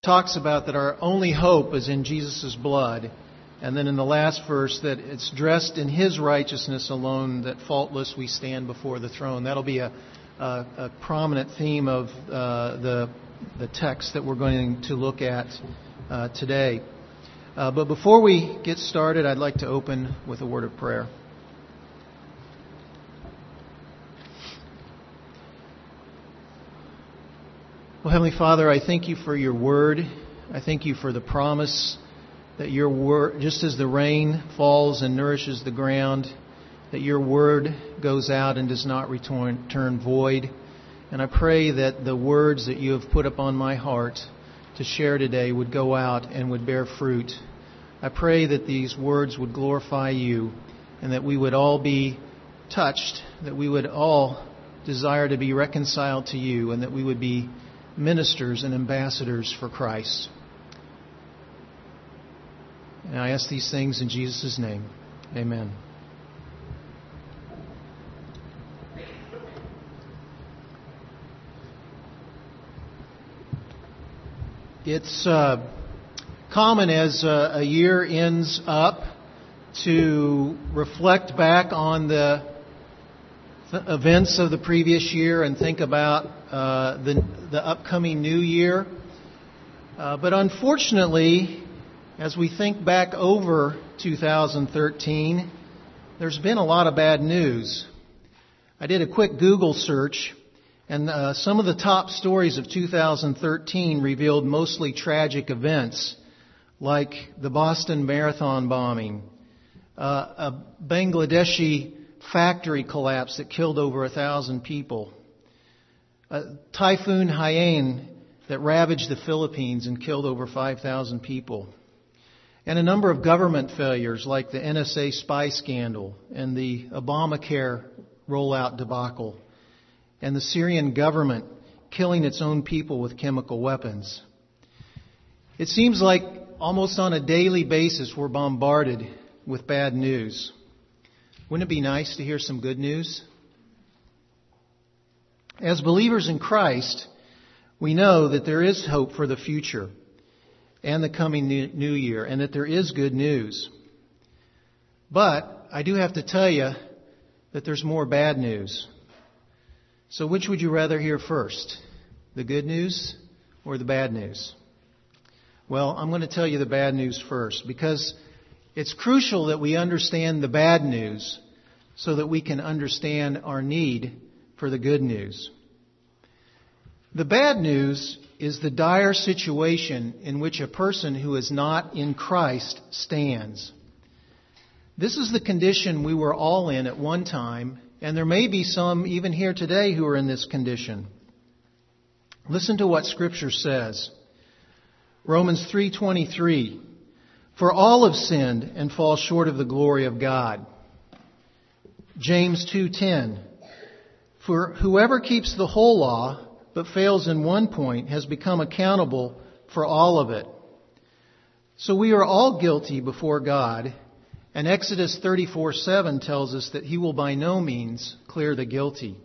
talks about that our only hope is in Jesus' blood. And then in the last verse that it's dressed in His righteousness alone, that faultless we stand before the throne. That'll be a prominent theme of the text that we're going to look at today. But before we get started, I'd like to open with a word of prayer. Well, Heavenly Father, I thank You for Your word. I thank You for the promise that Your word, just as the rain falls and nourishes the ground, that Your word goes out and does not return void. And I pray that the words that You have put upon my heart to share today would go out and would bear fruit. I pray that these words would glorify You and that we would all be touched, that we would all desire to be reconciled to You, and that we would be ministers and ambassadors for Christ. And I ask these things in Jesus' name. Amen. It's common as a year ends up to reflect back on the events of the previous year and think about the upcoming new year. But unfortunately, as we think back over 2013, there's been a lot of bad news. I did a quick Google search, and some of the top stories of 2013 revealed mostly tragic events, like the Boston Marathon bombing, a Bangladeshi factory collapse that killed over 1,000 people, Typhoon Haiyan that ravaged the Philippines and killed over 5,000 people, and a number of government failures like the NSA spy scandal and the Obamacare rollout debacle, and the Syrian government killing its own people with chemical weapons. It seems like almost on a daily basis we're bombarded with bad news. Wouldn't it be nice to hear some good news? As believers in Christ, we know that there is hope for the future and the coming new year, and that there is good news. But I do have to tell you that there's more bad news. So which would you rather hear first? The good news or the bad news? Well, I'm going to tell you the bad news first, because it's crucial that we understand the bad news so that we can understand our need for the good news. The bad news is the dire situation in which a person who is not in Christ stands. This is the condition we were all in at one time, and there may be some even here today who are in this condition. Listen to what Scripture says. Romans 3:23. For all have sinned and fall short of the glory of God. James 2:10. For whoever keeps the whole law but fails in one point has become accountable for all of it. So we are all guilty before God, and Exodus 34:7 tells us that He will by no means clear the guilty.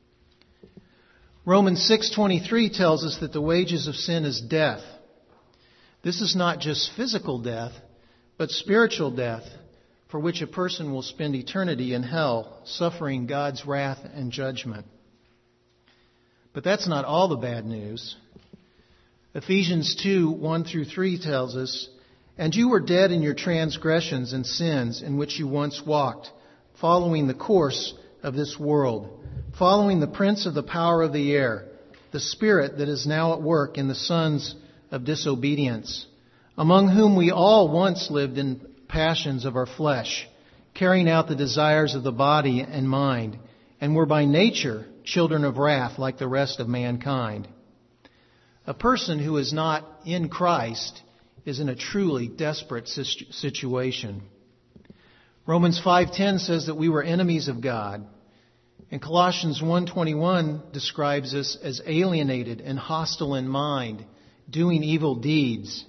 Romans 6:23 tells us that the wages of sin is death. This is not just physical death, but spiritual death, for which a person will spend eternity in hell, suffering God's wrath and judgment. But that's not all the bad news. Ephesians 2:1-3 tells us, and you were dead in your transgressions and sins in which you once walked, following the course of this world, following the prince of the power of the air, the spirit that is now at work in the sons of disobedience, among whom we all once lived in passions of our flesh, carrying out the desires of the body and mind, and were by nature children of wrath like the rest of mankind. A person who is not in Christ is in a truly desperate situation. Romans 5:10 says that we were enemies of God. And Colossians 1:21 describes us as alienated and hostile in mind, doing evil deeds.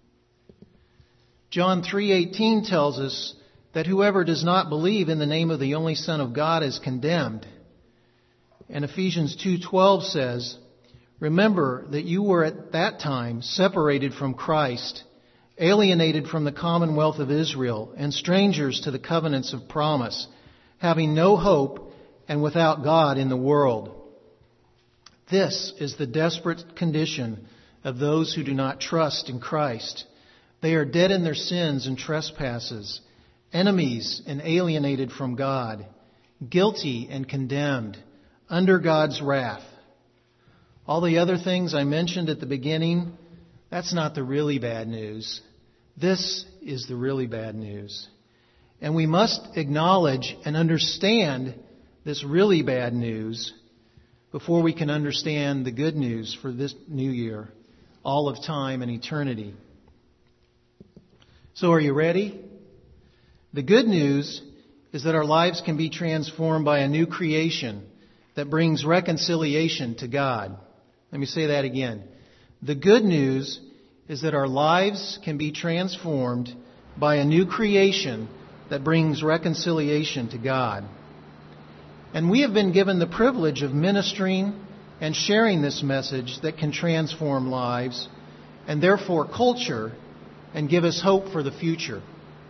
John 3:18 tells us that whoever does not believe in the name of the only Son of God is condemned. And Ephesians 2:12 says, Remember that you were at that time separated from Christ, alienated from the commonwealth of Israel, and strangers to the covenants of promise, having no hope and without God in the world. This is the desperate condition of those who do not trust in Christ. They are dead in their sins and trespasses, enemies and alienated from God, guilty and condemned, under God's wrath. All the other things I mentioned at the beginning, that's not the really bad news. This is the really bad news. And we must acknowledge and understand this really bad news before we can understand the good news for this new year, all of time and eternity. So are you ready? The good news is that our lives can be transformed by a new creation that brings reconciliation to God. Let me say that again. The good news is that our lives can be transformed by a new creation that brings reconciliation to God. And we have been given the privilege of ministering and sharing this message that can transform lives and therefore culture and give us hope for the future.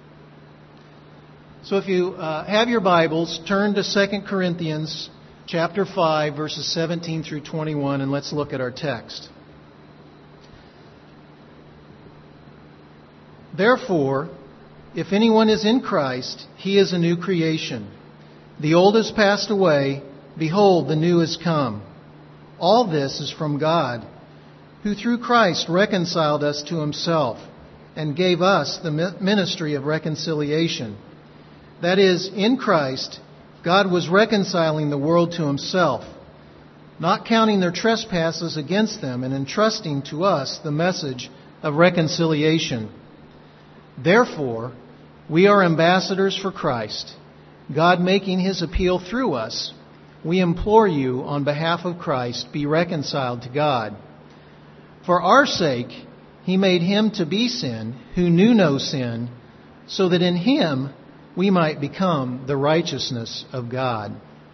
So if you have your Bibles, turn to 2 Corinthians chapter 5, verses 17 through 21, and let's look at our text. Therefore, if anyone is in Christ, he is a new creation. The old has passed away. Behold, the new has come. All this is from God, who through Christ reconciled us to himself and gave us the ministry of reconciliation. That is, in Christ, God was reconciling the world to himself, not counting their trespasses against them, and entrusting to us the message of reconciliation. Therefore, we are ambassadors for Christ, God making his appeal through us. We implore you, on behalf of Christ, be reconciled to God. For our sake, he made him to be sin, who knew no sin, so that in him we might become the righteousness of God.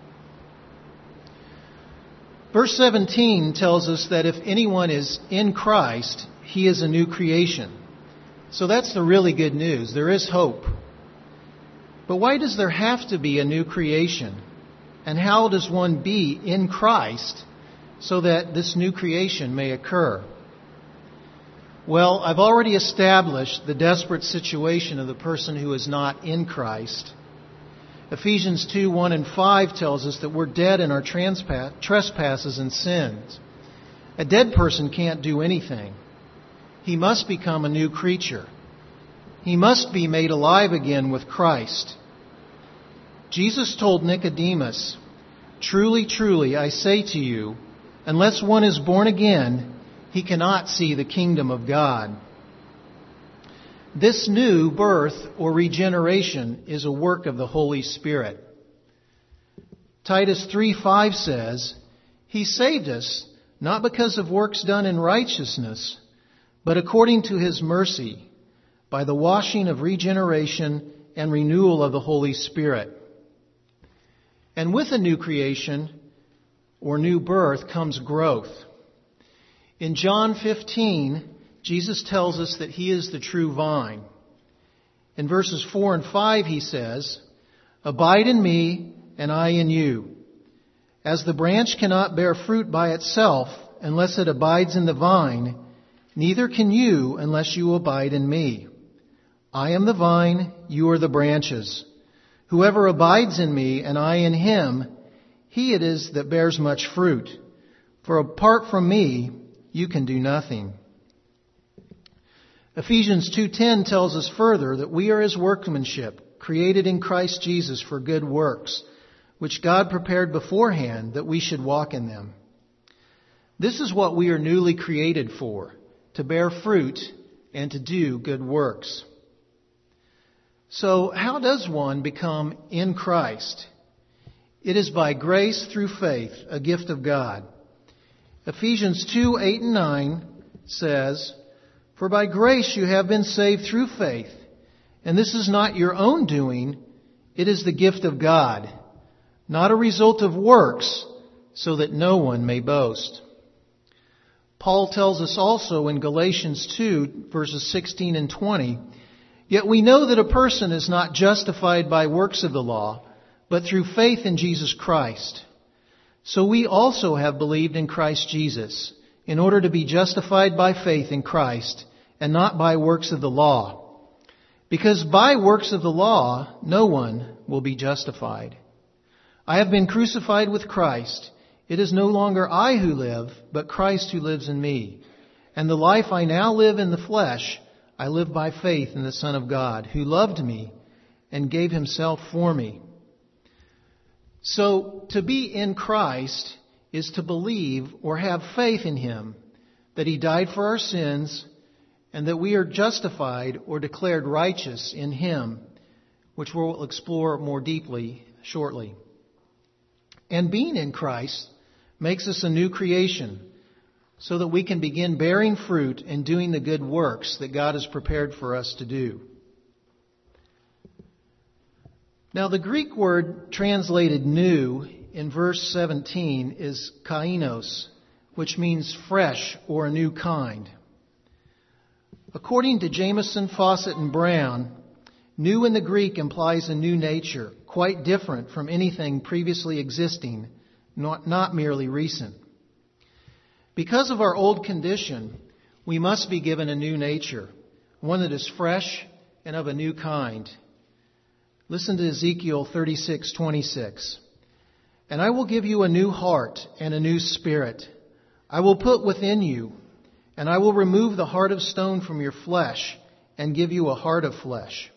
Verse 17 tells us that if anyone is in Christ, he is a new creation. So that's the really good news. There is hope. But why does there have to be a new creation? And how does one be in Christ so that this new creation may occur? Well, I've already established the desperate situation of the person who is not in Christ. Ephesians 2, 1 and 5 tells us that we're dead in our trespasses and sins. A dead person can't do anything. He must become a new creature. He must be made alive again with Christ. Jesus told Nicodemus, "Truly, truly, I say to you, unless one is born again, he cannot see the kingdom of God." This new birth or regeneration is a work of the Holy Spirit. Titus 3:5 says, "He saved us not because of works done in righteousness, but according to his mercy, by the washing of regeneration and renewal of the Holy Spirit." And with a new creation or new birth comes growth. In John 15, Jesus tells us that he is the true vine. In verses 4 and 5 he says, "Abide in me and I in you. As the branch cannot bear fruit by itself unless it abides in the vine, neither can you unless you abide in me. I am the vine, you are the branches. Whoever abides in me and I in him, he it is that bears much fruit. For apart from me, you can do nothing." Ephesians 2:10 tells us further that we are his workmanship, created in Christ Jesus for good works, which God prepared beforehand that we should walk in them. This is what we are newly created for, to bear fruit and to do good works. So how does one become in Christ? It is by grace through faith, a gift of God. Ephesians 2:8 and 9 says, "For by grace you have been saved through faith, and this is not your own doing, it is the gift of God, not a result of works, so that no one may boast." Paul tells us also in Galatians 2, verses 16 and 20, "Yet we know that a person is not justified by works of the law, but through faith in Jesus Christ. So we also have believed in Christ Jesus, in order to be justified by faith in Christ, and not by works of the law. Because by works of the law, no one will be justified. I have been crucified with Christ. It is no longer I who live, but Christ who lives in me. And the life I now live in the flesh, I live by faith in the Son of God, who loved me and gave himself for me." So, to be in Christ is to believe or have faith in him, that he died for our sins, and that we are justified or declared righteous in him, which we'll explore more deeply shortly. And being in Christ makes us a new creation, so that we can begin bearing fruit and doing the good works that God has prepared for us to do. Now, the Greek word translated new in verse 17 is kainos, which means fresh or a new kind. According to Jamieson, Fawcett, and Brown, new in the Greek implies a new nature, quite different from anything previously existing, not merely recent. Because of our old condition, we must be given a new nature, one that is fresh and of a new kind. Listen to Ezekiel 36:26. "And I will give you a new heart and a new spirit. I will put within you, and I will remove the heart of stone from your flesh and give you a heart of flesh."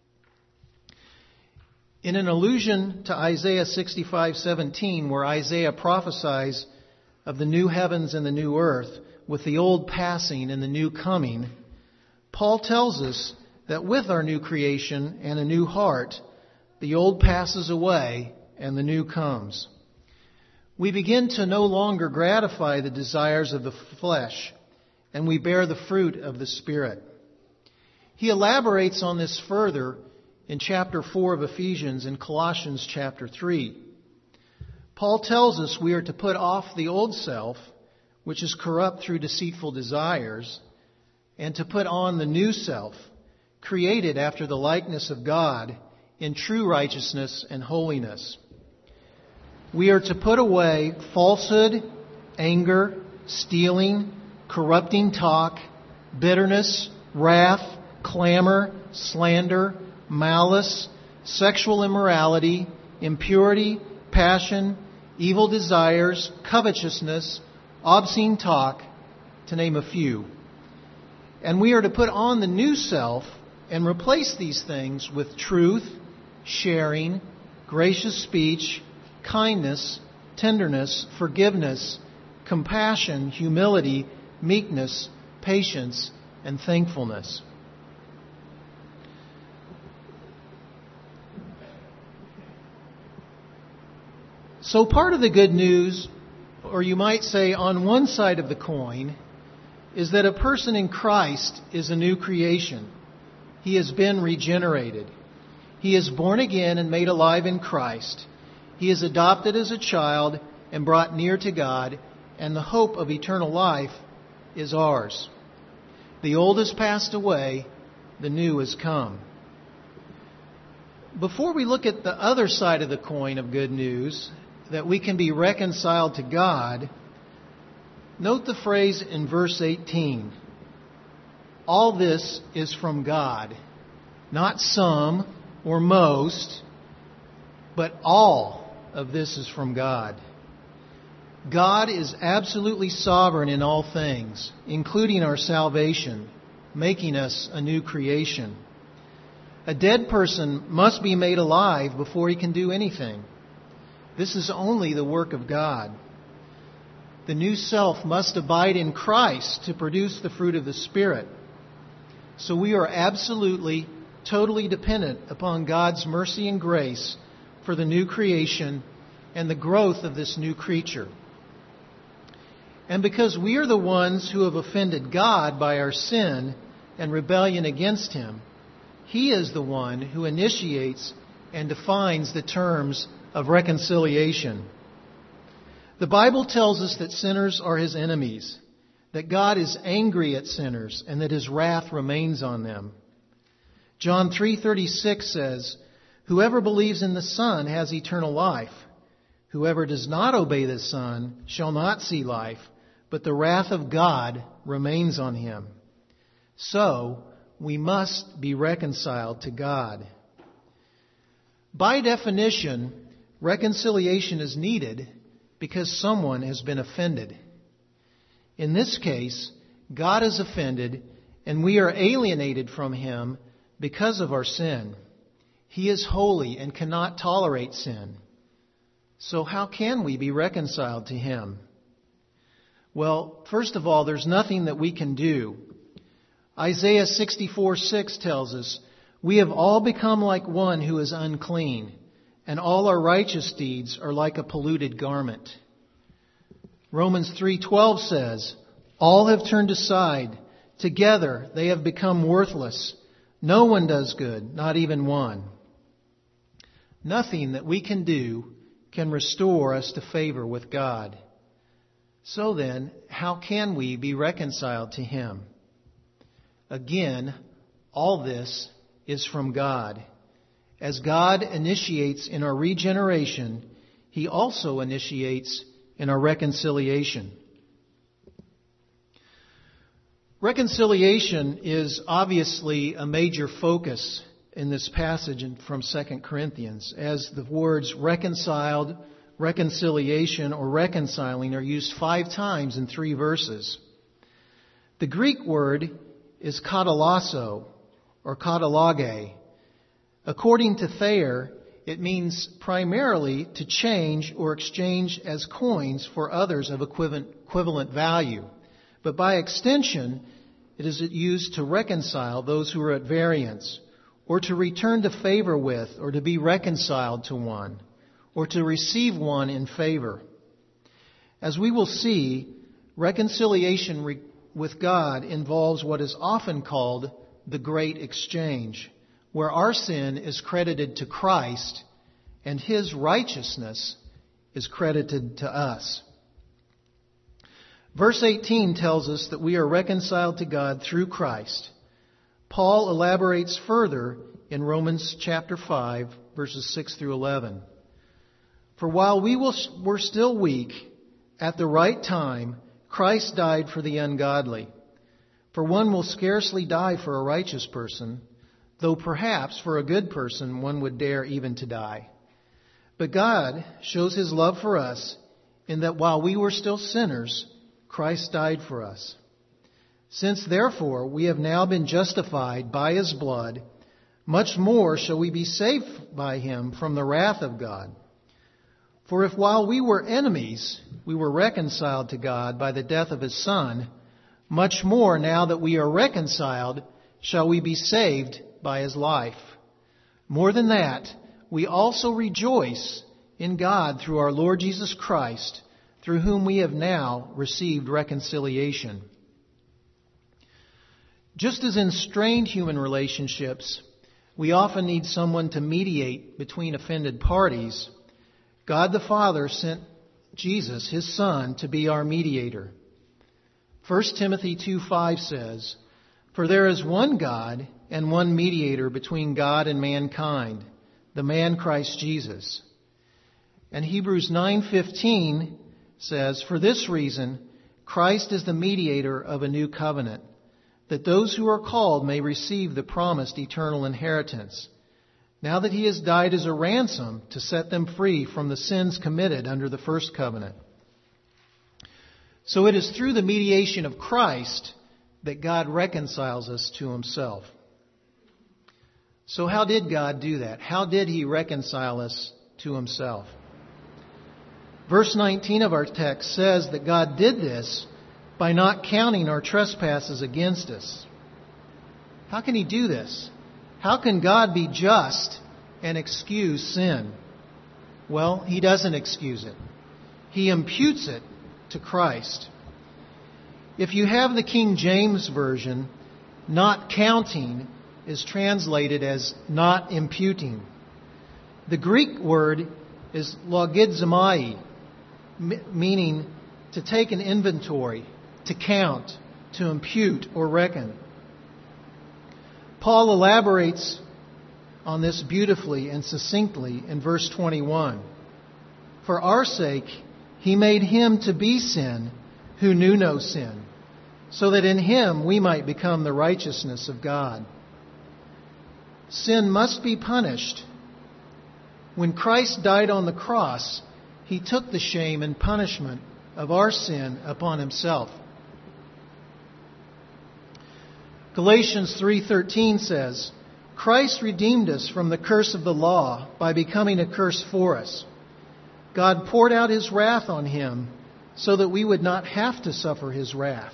In an allusion to Isaiah 65:17, where Isaiah prophesies of the new heavens and the new earth, with the old passing and the new coming, Paul tells us that with our new creation and a new heart, the old passes away and the new comes. We begin to no longer gratify the desires of the flesh, and we bear the fruit of the Spirit. He elaborates on this further in chapter 4 of Ephesians and Colossians chapter 3. Paul tells us we are to put off the old self, which is corrupt through deceitful desires, and to put on the new self, created after the likeness of God in true righteousness and holiness. We are to put away falsehood, anger, stealing, corrupting talk, bitterness, wrath, clamor, slander, malice, sexual immorality, impurity, passion, evil desires, covetousness, obscene talk, to name a few. And we are to put on the new self and replace these things with truth, sharing, gracious speech, kindness, tenderness, forgiveness, compassion, humility, meekness, patience, and thankfulness. So part of the good news, or you might say on one side of the coin, is that a person in Christ is a new creation. He has been regenerated. He is born again and made alive in Christ. He is adopted as a child and brought near to God, and the hope of eternal life is ours. The old has passed away, the new has come. Before we look at the other side of the coin of good news, that we can be reconciled to God, note the phrase in verse 18. All this is from God, not some or most, but all of this is from God. God is absolutely sovereign in all things, including our salvation, making us a new creation. A dead person must be made alive before he can do anything. This is only the work of God. The new self must abide in Christ to produce the fruit of the Spirit. So we are absolutely, totally dependent upon God's mercy and grace for the new creation and the growth of this new creature. And because we are the ones who have offended God by our sin and rebellion against Him, He is the one who initiates and defines the terms of reconciliation. The Bible tells us that sinners are His enemies, that God is angry at sinners and that His wrath remains on them. John 3:36 says, "Whoever believes in the Son has eternal life. Whoever does not obey the Son shall not see life, but the wrath of God remains on him." So, we must be reconciled to God. By definition, reconciliation is needed because someone has been offended. In this case, God is offended and we are alienated from Him because of our sin. He is holy and cannot tolerate sin. So how can we be reconciled to Him? Well, first of all, there's nothing that we can do. Isaiah 64:6 tells us, "We have all become like one who is unclean, and all our righteous deeds are like a polluted garment." Romans 3:12 says, "All have turned aside. Together they have become worthless. No one does good, not even one." Nothing that we can do can restore us to favor with God. So then, how can we be reconciled to Him? Again, all this is from God. As God initiates in our regeneration, He also initiates in our reconciliation. Reconciliation is obviously a major focus in this passage from 2 Corinthians, as the words reconciled, reconciliation, or reconciling are used 5 times in 3 verses. The Greek word is katalasso, or katalage. According to Thayer, it means primarily to change or exchange as coins for others of equivalent value. But by extension, it is used to reconcile those who are at variance, or to return to favor with, or to be reconciled to one, or to receive one in favor. As we will see, reconciliation with God involves what is often called the Great Exchange, where our sin is credited to Christ and His righteousness is credited to us. Verse 18 tells us that we are reconciled to God through Christ. Paul elaborates further in Romans chapter 5, verses 6 through 11. "For while we were still weak, at the right time, Christ died for the ungodly. For one will scarcely die for a righteous person, though perhaps for a good person one would dare even to die. But God shows His love for us in that while we were still sinners, Christ died for us. Since therefore we have now been justified by His blood, much more shall we be saved by Him from the wrath of God. For if while we were enemies, we were reconciled to God by the death of His Son, much more now that we are reconciled, shall we be saved by His life. More than that, we also rejoice in God through our Lord Jesus Christ, through whom we have now received reconciliation." Just as in strained human relationships, we often need someone to mediate between offended parties, God the Father sent Jesus, His Son, to be our mediator. 1 Timothy 2:5 says, "For there is one God and one mediator between God and mankind, the man Christ Jesus." And Hebrews 9:15 says, "For this reason, Christ is the mediator of a new covenant, that those who are called may receive the promised eternal inheritance, now that He has died as a ransom to set them free from the sins committed under the first covenant." So it is through the mediation of Christ that God reconciles us to Himself. So how did God do that? How did He reconcile us to Himself? Verse 19 of our text says that God did this by not counting our trespasses against us. How can He do this? How can God be just and excuse sin? Well, He doesn't excuse it. He imputes it to Christ. If you have the King James Version, not counting is translated as not imputing. The Greek word is logizomai, meaning to take an inventory, to count, to impute, or reckon. Paul elaborates on this beautifully and succinctly in verse 21. For our sake, he made him to be sin who knew no sin, so that in him we might become the righteousness of God. Sin must be punished. When Christ died on the cross, he took the shame and punishment of our sin upon himself. Galatians 3:13 says, Christ redeemed us from the curse of the law by becoming a curse for us. God poured out his wrath on him so that we would not have to suffer his wrath.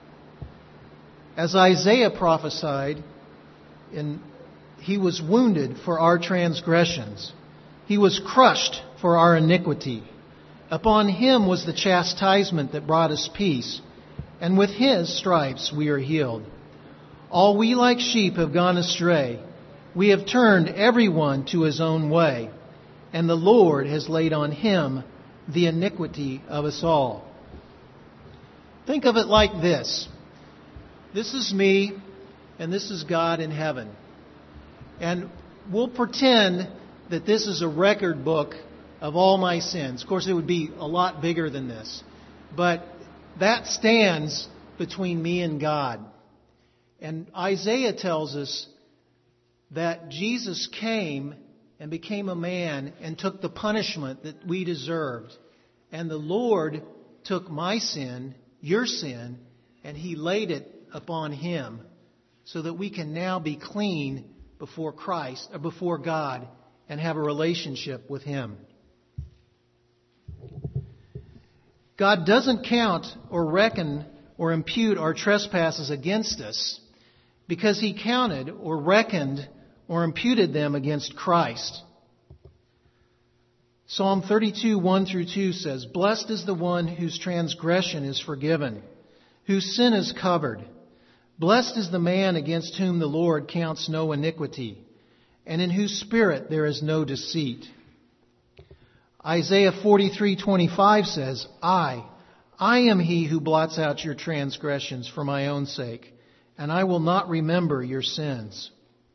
As Isaiah prophesied, he was wounded for our transgressions. He was crushed for our iniquity. Upon him was the chastisement that brought us peace, and with his stripes we are healed. All we like sheep have gone astray. We have turned everyone to his own way, and the Lord has laid on him the iniquity of us all. Think of it like this. This is me, and this is God in heaven. And we'll pretend that this is a record book of all my sins. Of course, it would be a lot bigger than this. But that stands between me and God. And Isaiah tells us that Jesus came and became a man and took the punishment that we deserved. And the Lord took my sin, your sin, and he laid it upon him so that we can now be clean before Christ, or before God, and have a relationship with him. God doesn't count or reckon or impute our trespasses against us because he counted or reckoned or imputed them against Christ. Psalm 32:1-2 says, Blessed is the one whose transgression is forgiven, whose sin is covered. Blessed is the man against whom the Lord counts no iniquity, and in whose spirit there is no deceit. Isaiah 43:25 says, I am he who blots out your transgressions for my own sake, and I will not remember your sins.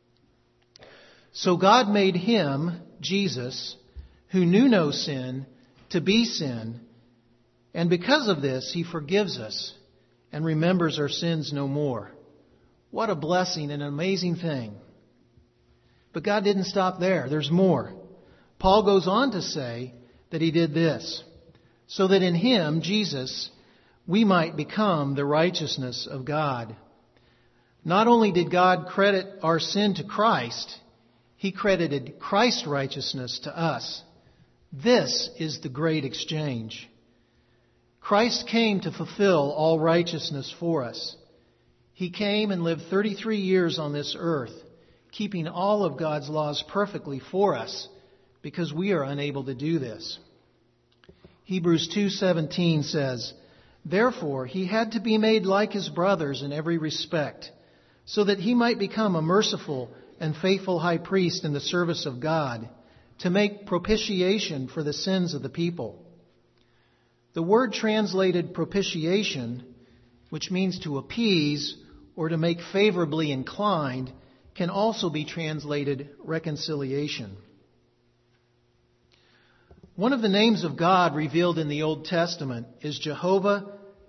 So God made him, Jesus, who knew no sin, to be sin, and because of this he forgives us and remembers our sins no more. What a blessing and an amazing thing. But God didn't stop there. There's more. Paul goes on to say that he did this, so that in him, Jesus, we might become the righteousness of God. Not only did God credit our sin to Christ, he credited Christ's righteousness to us. This is the great exchange. Christ came to fulfill all righteousness for us. He came and lived 33 years on this earth, keeping all of God's laws perfectly for us, because we are unable to do this. Hebrews 2:17 says, Therefore he had to be made like his brothers in every respect, so that he might become a merciful and faithful high priest in the service of God, to make propitiation for the sins of the people. The word translated propitiation, which means to appease or to make favorably inclined, can also be translated reconciliation. One of the names of God revealed in the Old Testament is Jehovah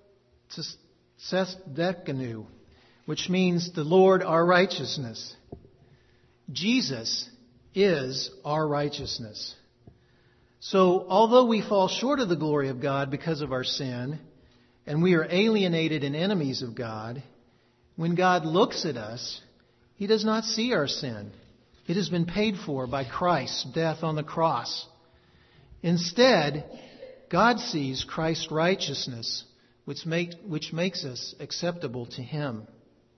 Tsidkenu, which means the Lord our righteousness. Jesus is our righteousness. So, although we fall short of the glory of God because of our sin, and we are alienated and enemies of God, when God looks at us, he does not see our sin. It has been paid for by Christ's death on the cross. Instead, God sees Christ's righteousness, which makes us acceptable to him.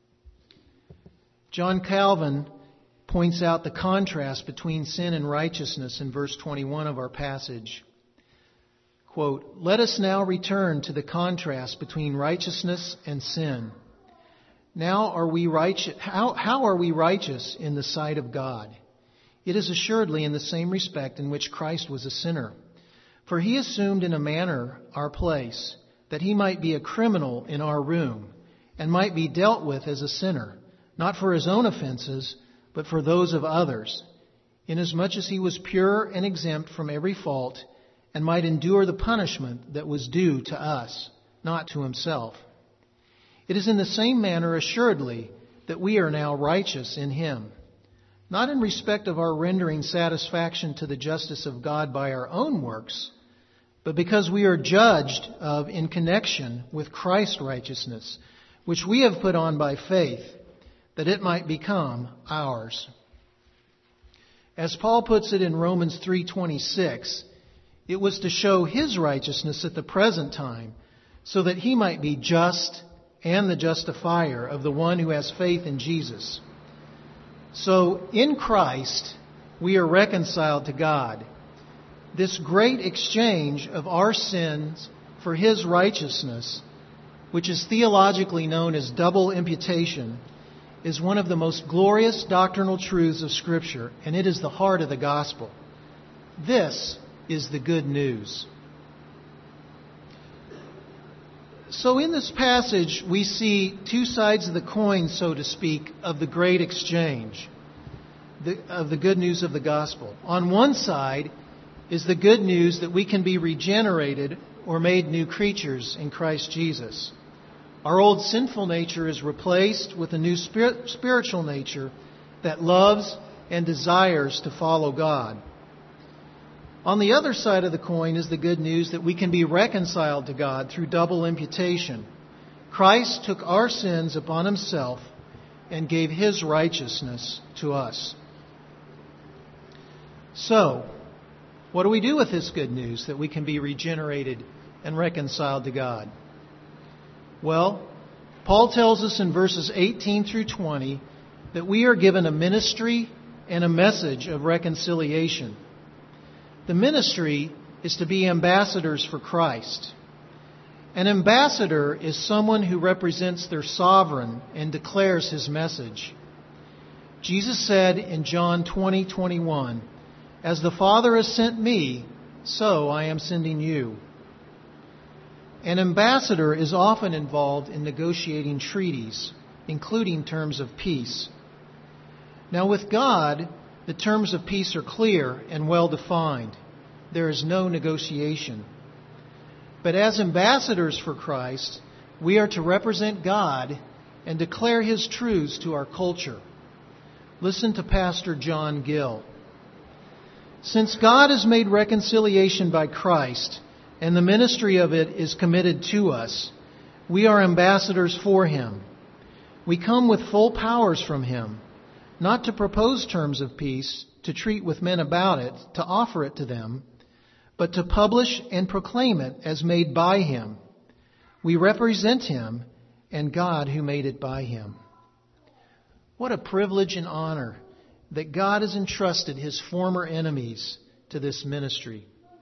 John Calvin points out the contrast between sin and righteousness in verse 21 of our passage. Quote, Let us now return to the contrast between righteousness and sin. Now are we righteous? How are we righteous in the sight of God? It is assuredly in the same respect in which Christ was a sinner. For he assumed in a manner our place, that he might be a criminal in our room, and might be dealt with as a sinner, not for his own offenses, but for those of others, inasmuch as he was pure and exempt from every fault, and might endure the punishment that was due to us, not to himself. It is in the same manner, assuredly, that we are now righteous in him, not in respect of our rendering satisfaction to the justice of God by our own works, but because we are judged of in connection with Christ's righteousness, which we have put on by faith, that it might become ours. As Paul puts it in Romans 3:26, it was to show his righteousness at the present time, so that he might be just and the justifier of the one who has faith in Jesus. So in Christ we are reconciled to God. This great exchange of our sins for his righteousness, which is theologically known as double imputation, is one of the most glorious doctrinal truths of Scripture, and it is the heart of the gospel. This is the good news. So in this passage, we see two sides of the coin, so to speak, of the great exchange, of the good news of the gospel. On one side is the good news that we can be regenerated or made new creatures in Christ Jesus. Our old sinful nature is replaced with a new spiritual nature that loves and desires to follow God. On the other side of the coin is the good news that we can be reconciled to God through double imputation. Christ took our sins upon himself and gave his righteousness to us. So, what do we do with this good news that we can be regenerated and reconciled to God? Well, Paul tells us in verses 18 through 20 that we are given a ministry and a message of reconciliation. The ministry is to be ambassadors for Christ. An ambassador is someone who represents their sovereign and declares his message. Jesus said in John 20:21, "As the Father has sent me, so I am sending you." An ambassador is often involved in negotiating treaties, including terms of peace. Now with God, the terms of peace are clear and well defined. There is no negotiation. But as ambassadors for Christ, we are to represent God and declare his truths to our culture. Listen to Pastor John Gill. Since God has made reconciliation by Christ, and the ministry of it is committed to us, we are ambassadors for him. We come with full powers from him, not to propose terms of peace, to treat with men about it, to offer it to them, but to publish and proclaim it as made by him. We represent him and God who made it by him. What a privilege and honor that God has entrusted his former enemies to this ministry.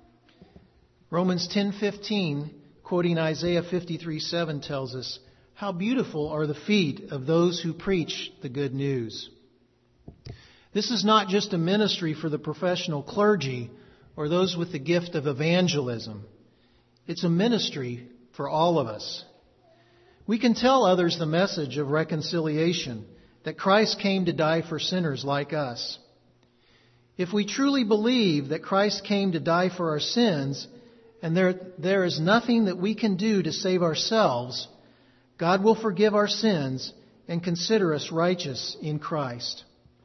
Romans 10:15, quoting Isaiah 53:7, tells us, "How beautiful are the feet of those who preach the good news." This is not just a ministry for the professional clergy or those with the gift of evangelism. It's a ministry for all of us. We can tell others the message of reconciliation, that Christ came to die for sinners like us. If we truly believe that Christ came to die for our sins, and there is nothing that we can do to save ourselves, God will forgive our sins and consider us righteous in Christ.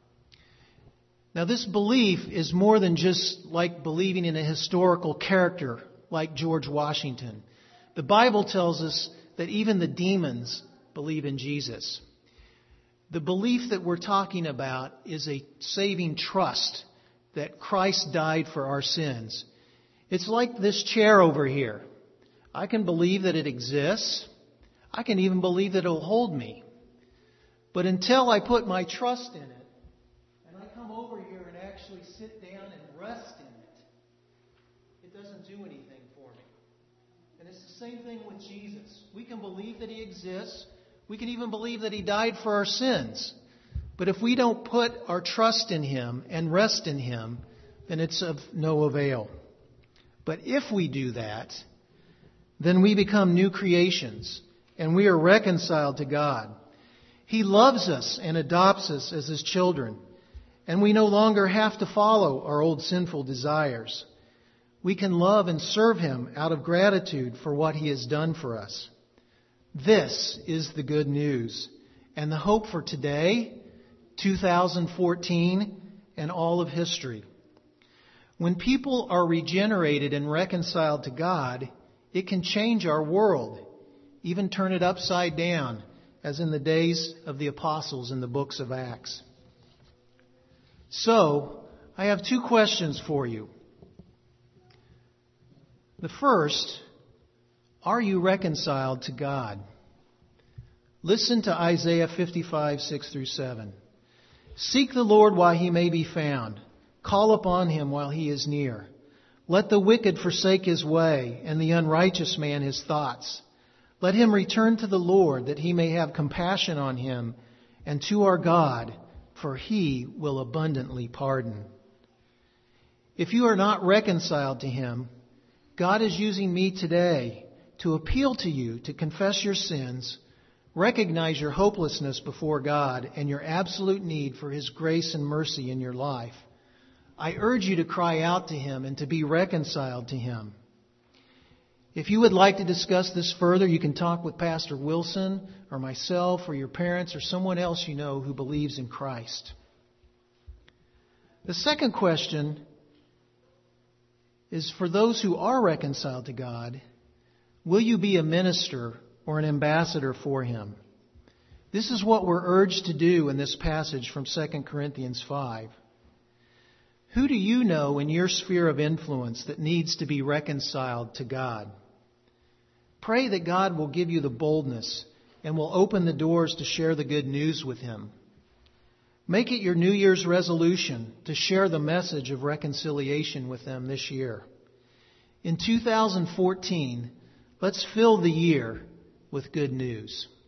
Now, this belief is more than just like believing in a historical character like George Washington. The Bible tells us that even the demons believe in Jesus. The belief that we're talking about is a saving trust that Christ died for our sins. It's like this chair over here. I can believe that it exists. I can even believe that it will hold me. But until I put my trust in it, and I come over here and actually sit down and rest in it, it doesn't do anything for me. And it's the same thing with Jesus. We can believe that he exists. We can even believe that he died for our sins. But if we don't put our trust in him and rest in him, then it's of no avail. But if we do that, then we become new creations and we are reconciled to God. He loves us and adopts us as His children, and we no longer have to follow our old sinful desires. We can love and serve Him out of gratitude for what He has done for us. This is the good news and the hope for today, 2014, and all of history. When people are regenerated and reconciled to God, it can change our world, even turn it upside down, as in the days of the apostles in the books of Acts. So, I have two questions for you. The first, are you reconciled to God? Listen to Isaiah 55, 6 through 7. Seek the Lord while He may be found. Call upon Him while He is near. Let the wicked forsake his way, and the unrighteous man his thoughts. Let him return to the Lord, that He may have compassion on him, and to our God, for He will abundantly pardon. If you are not reconciled to Him, God is using me today to appeal to you to confess your sins, recognize your hopelessness before God, and your absolute need for His grace and mercy in your life. I urge you to cry out to Him and to be reconciled to Him. If you would like to discuss this further, you can talk with Pastor Wilson or myself or your parents or someone else you know who believes in Christ. The second question is for those who are reconciled to God, will you be a minister or an ambassador for Him? This is what we're urged to do in this passage from 2 Corinthians 5. Who do you know in your sphere of influence that needs to be reconciled to God? Pray that God will give you the boldness and will open the doors to share the good news with Him. Make it your New Year's resolution to share the message of reconciliation with them this year. In 2014, let's fill the year with good news.